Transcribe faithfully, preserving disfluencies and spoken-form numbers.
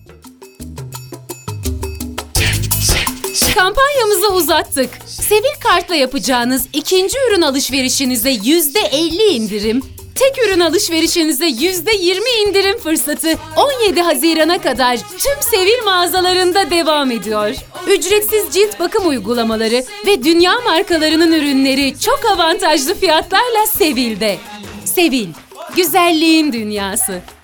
Kampanyamızı uzattık. Sevil Kart'la yapacağınız ikinci ürün alışverişinize yüzde elli indirim, tek ürün alışverişinize yüzde yirmi indirim fırsatı on yedi Haziran'a kadar tüm Sevil mağazalarında devam ediyor. Ücretsiz cilt bakım uygulamaları ve dünya markalarının ürünleri çok avantajlı fiyatlarla Sevil'de. Sevil, güzelliğin dünyası.